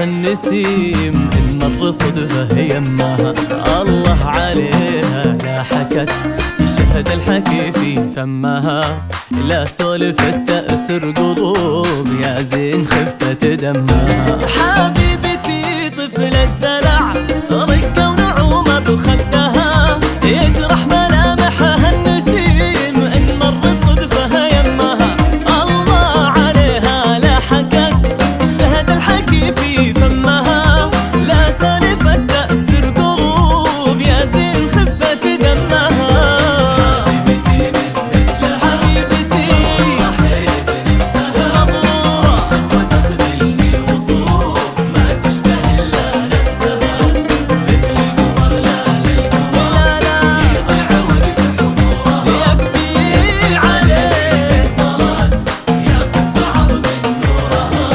عليها النسيم إن مر صدفة يمها. الله عليها لا حكت يشهد الحكي في فمها، لا سولفت تأسر قلوب يا زين خفة دمها. حبيبتي طفل الدلع رقة ونعومة بخدها، يجرح ملامحها النسيم إن مر صدفة يمها. الله عليها لا حكت شهد الحكي في فمها، لا سالفة تأسر قلوب يا زين خفة دمها. حبيبتي من مثلها حبيبتي ضحيت بنفسها، وصف وتخذلني وصوف ما تشبه إلا نفسها. مثل القمر لا للقمر يضيع وقت ونورها، يكفي عليه طلعت ياخذ بعض من نورها.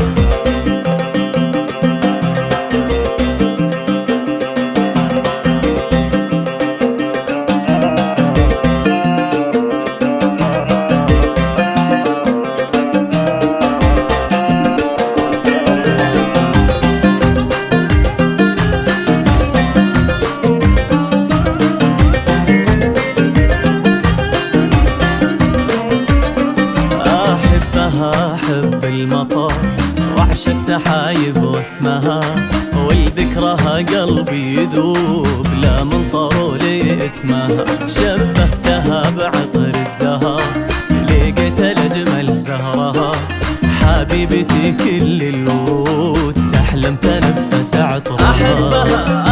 أحبها أحب المطر وأعشق سحايب واسمها، ولذكرها قلبي يذوب لا منطر لي اسمها. شبهتها بعطر الزهر لقيت الأجمل زهرها، حبيبتي كل الورود تحلم تنفس عطرها. أحبها